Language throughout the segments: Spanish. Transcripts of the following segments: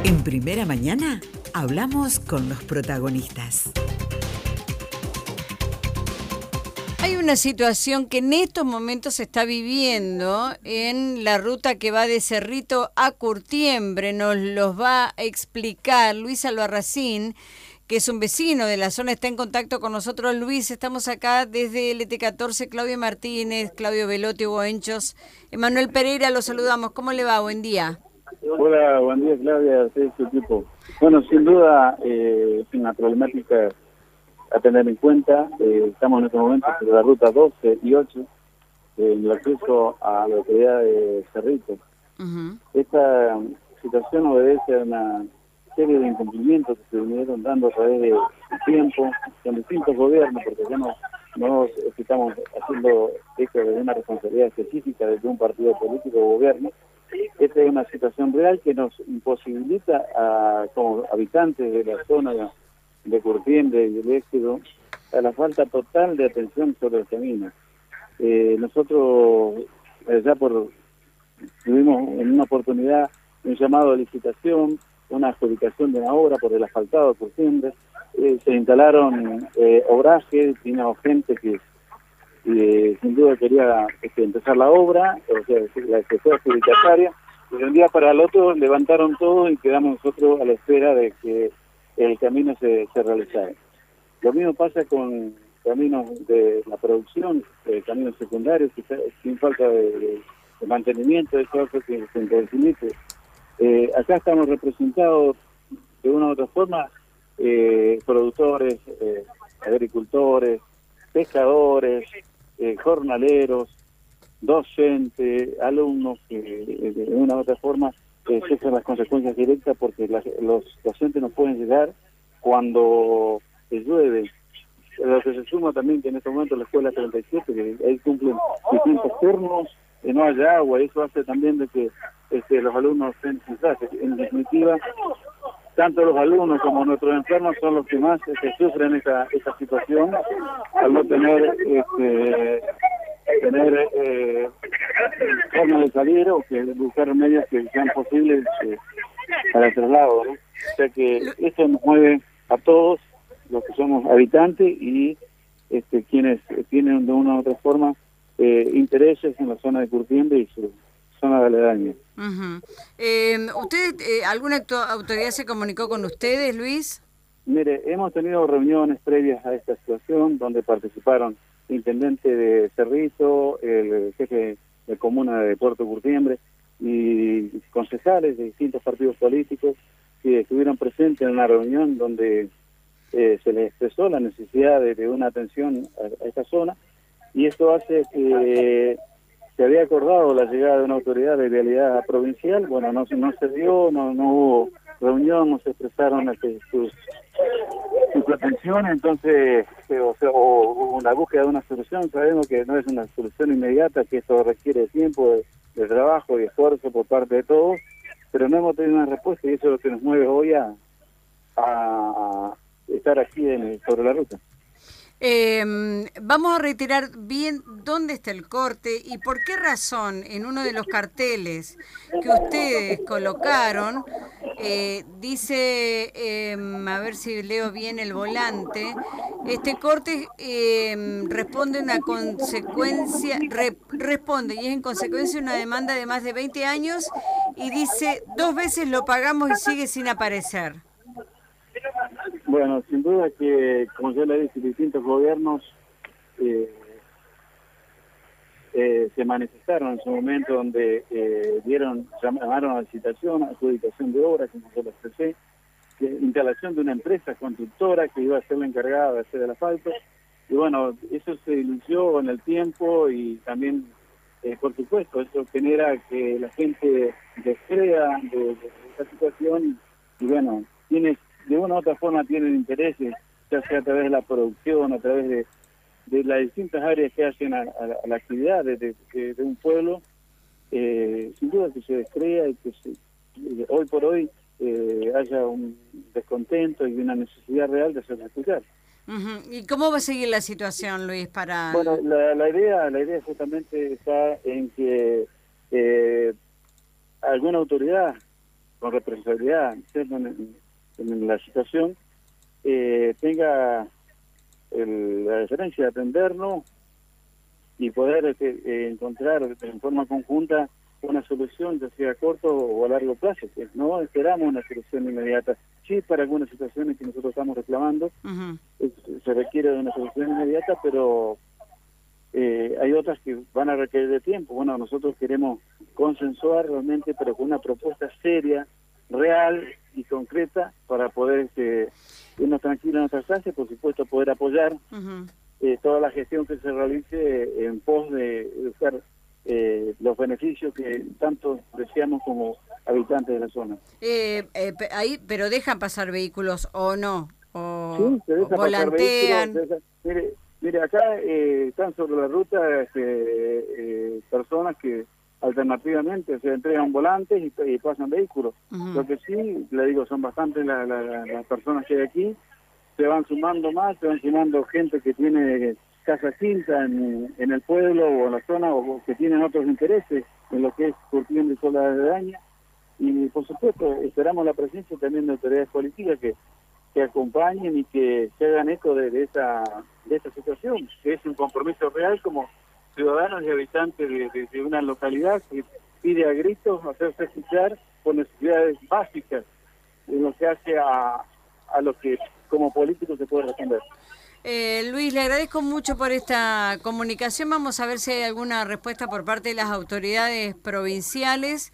En Primera Mañana hablamos con los protagonistas. Hay una situación que en estos momentos se está viviendo en la ruta que va de Cerrito a Curtiembre. Nos los va a explicar Luis Albarracín, que es un vecino de la zona, está en contacto con nosotros. Luis, estamos acá desde LT14, Claudio Martínez, Claudio Velotti, Hugo Henchos, Emanuel Pereira, los saludamos. ¿Cómo le va? Buen día. Hola, buen día, Claudia, a su equipo. Bueno, sin duda es una problemática a tener en cuenta. Estamos en este momento sobre la ruta 12 y 8, en el acceso a la localidad de Cerrito. Esta situación obedece a una serie de incumplimientos que se vinieron dando a través del tiempo, con distintos gobiernos, porque ya no estamos haciendo esto de una responsabilidad específica de un partido político o gobierno. Esta es una situación real que nos imposibilita como habitantes de la zona de Curtiembre y el Éxodo a la falta total de atención sobre el camino. Nosotros ya tuvimos en una oportunidad un llamado de licitación, una adjudicación de una obra por el asfaltado de Curtiembre. Se instalaron obrajes, vino gente que sin duda quería empezar la obra, o sea, la sección adjudicataria, y de un día para el otro levantaron todo y quedamos nosotros a la espera de que el camino se realizara. Lo mismo pasa con caminos de la producción, caminos secundarios, sin falta de mantenimiento, eso hace que se imposibilite. Acá estamos representados de una u otra forma, productores, agricultores, pescadores, jornaleros, docentes, alumnos que de una u otra forma sufren las consecuencias directas porque los docentes no pueden llegar cuando llueve. Lo que se suma también que en este momento la escuela 37, que ahí cumplen distintos turnos, que no haya agua, eso hace también de que los alumnos estén sin clases. En definitiva, tanto los alumnos como nuestros enfermos son los que más sufren esta situación al no tener forma de salir o que buscar medios que sean posibles para el traslado, ¿no? O sea que eso nos mueve a todos los que somos habitantes y quienes tienen de una u otra forma intereses en la zona de Curtiembre y su zona de aledaña. ¿Alguna autoridad se comunicó con ustedes, Luis? Mire, hemos tenido reuniones previas a esta situación donde participaron el intendente de Cerrito, el jefe de comuna de Puerto Curtiembre y concejales de distintos partidos políticos que estuvieron presentes en una reunión donde se les expresó la necesidad de una atención a esta zona, y esto hace que se había acordado la llegada de una autoridad de vialidad provincial. Bueno, no se dio, no hubo reunión, no se expresaron sus atenciones, entonces o una búsqueda de una solución. Sabemos que no es una solución inmediata, que esto requiere tiempo, de trabajo y esfuerzo por parte de todos, pero no hemos tenido una respuesta y eso es lo que nos mueve hoy a estar aquí sobre la ruta. Vamos a reiterar bien dónde está el corte y por qué razón en uno de los carteles que ustedes colocaron dice, a ver si leo bien el volante, este corte responde una consecuencia, responde y es en consecuencia una demanda de más de 20 años y dice 2 veces lo pagamos y sigue sin aparecer. Bueno, sin duda que, como yo le dije, distintos gobiernos se manifestaron en su momento donde llamaron a licitación, a adjudicación de obras, como yo lo expresé, instalación de una empresa constructora que iba a ser la encargada de hacer el asfalto. Y bueno, eso se diluyó en el tiempo y también, por supuesto, eso genera que la gente descrea de esta situación y bueno, de una u otra forma tienen intereses, ya sea a través de la producción, a través de las distintas áreas que hacen a la actividad de un pueblo. Sin duda que se descrea y que hoy por hoy haya un descontento y una necesidad real de hacerse escuchar. ¿Y cómo va a seguir la situación, Luis, para...? Bueno, la idea justamente está en que alguna autoridad con responsabilidad, ¿cierto? En la situación, tenga la deferencia de atendernos y poder encontrar en forma conjunta una solución, ya sea a corto o a largo plazo. Que no esperamos una solución inmediata. Sí, para algunas situaciones que nosotros estamos reclamando, se requiere de una solución inmediata, pero hay otras que van a requerir de tiempo. Bueno, nosotros queremos consensuar realmente, pero con una propuesta seria, real y concreta, para poder irnos tranquilos en nuestras clases, por supuesto poder apoyar toda la gestión que se realice en pos de buscar los beneficios que tanto deseamos como habitantes de la zona. Ahí, pero dejan pasar vehículos o no, o, sí, se deja o volantean. Pasar vehículos, mire, acá están sobre la ruta personas que alternativamente se entregan volantes y pasan vehículos. Lo que sí, le digo, son bastantes las personas que hay aquí. Se van sumando más, se van sumando gente que tiene casa quinta en el pueblo o en la zona, o que tienen otros intereses en lo que es Curtiembre y Sola de Daña. Y por supuesto esperamos la presencia también de autoridades políticas que acompañen y que se hagan eco de esta situación, que es un compromiso real como ciudadanos y habitantes de una localidad que pide a gritos hacerse escuchar por necesidades básicas en lo que hace a lo que como político se puede responder. Luis, le agradezco mucho por esta comunicación. Vamos a ver si hay alguna respuesta por parte de las autoridades provinciales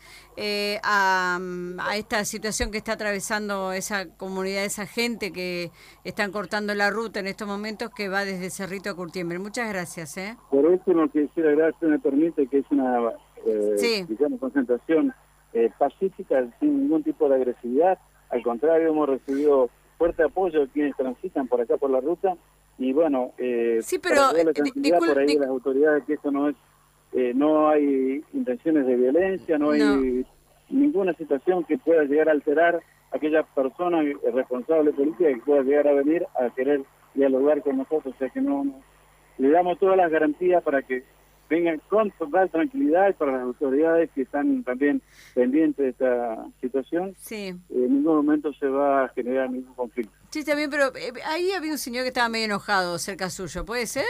a esta situación que está atravesando esa comunidad, esa gente que están cortando la ruta en estos momentos que va desde Cerrito a Curtiembre. Muchas gracias. Por último, quisiera agradecer, me permite, que es una digamos, concentración pacífica, sin ningún tipo de agresividad. Al contrario, hemos recibido fuerte apoyo de quienes transitan por acá por la ruta. Y bueno, sí, pero por ahí de las autoridades, que esto no es, no hay intenciones de violencia, no hay ninguna situación que pueda llegar a alterar a aquella persona responsable política que pueda llegar a venir a querer dialogar con nosotros. O sea que no le damos todas las garantías para que vengan con total tranquilidad, y para las autoridades que están también pendientes de esta situación. Sí. En ningún momento se va a generar ningún conflicto. Sí, también, pero ahí había un señor que estaba medio enojado cerca suyo, ¿puede ser?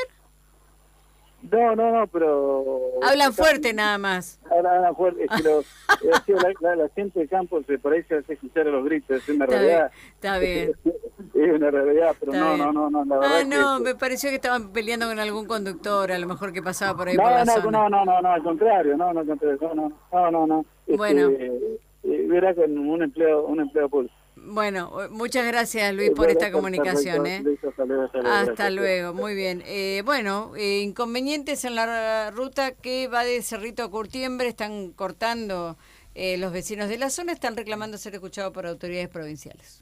No, pero... Hablan fuerte nada más. Hablan fuerte, pero la gente de campo se parece hace escuchar a los gritos, es una realidad. Está bien. Es una realidad, pero no, la verdad no, me pareció que estaban peleando con algún conductor, a lo mejor que pasaba por ahí no, por la no, zona. No, al contrario, no. Bueno. Verá con un empleado público. Bueno, muchas gracias, Luis, por esta comunicación. Hasta luego, muy bien. Inconvenientes en la ruta que va de Cerrito a Curtiembre, están cortando los vecinos de la zona, están reclamando ser escuchados por autoridades provinciales.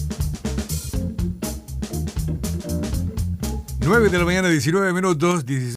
Nueve de la mañana, 19 minutos, 16.